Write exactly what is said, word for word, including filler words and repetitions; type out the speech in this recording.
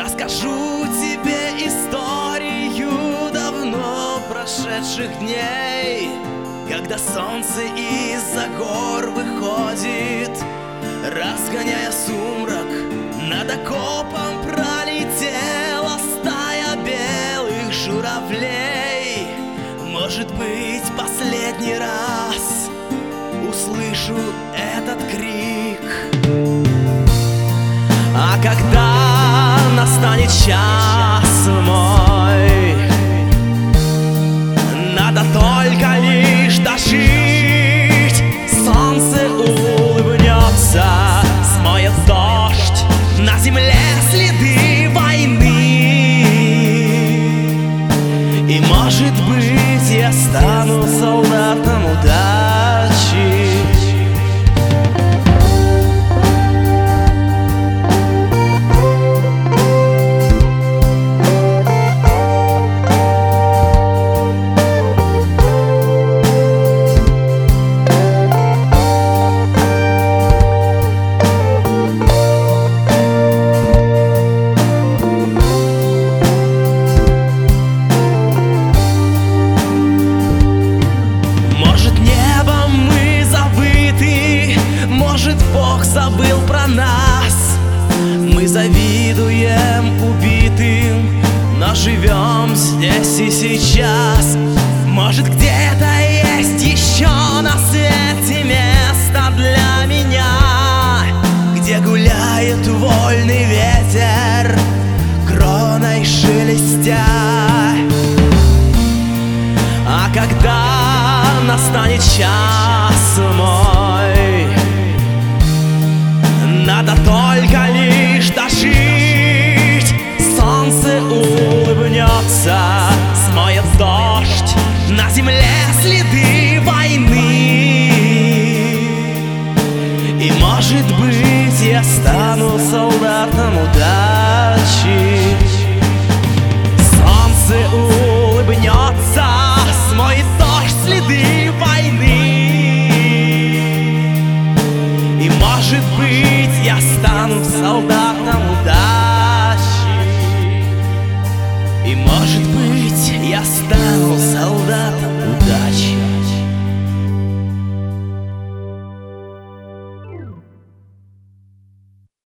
Расскажу тебе историю давно прошедших дней, когда солнце из-за гор выходит, разгоняя сумрак. Над окопом пролетела стая белых журавлей. Может быть, последний раз услышу этот крик. А когда настанет час мой, надо только лишь дожить. Солнце улыбнется, смоет дождь, на земле следы войны. И может быть, я стану солдатом удачи. Бог забыл про нас. Мы завидуем убитым, но живем здесь и сейчас. Может, где-то есть еще на свете место для меня, где гуляет вольный ветер, кроной шелестя. А когда настанет час мой, надо только лишь дожить. Солнце улыбнется, смоет дождь, на земле следы войны. И может быть, я стану солдатом удачи. Солнце улыбнется, смоет дождь, следы войны. И может быть, я стану солдатом удачи. И может быть, я стану солдатом удачи.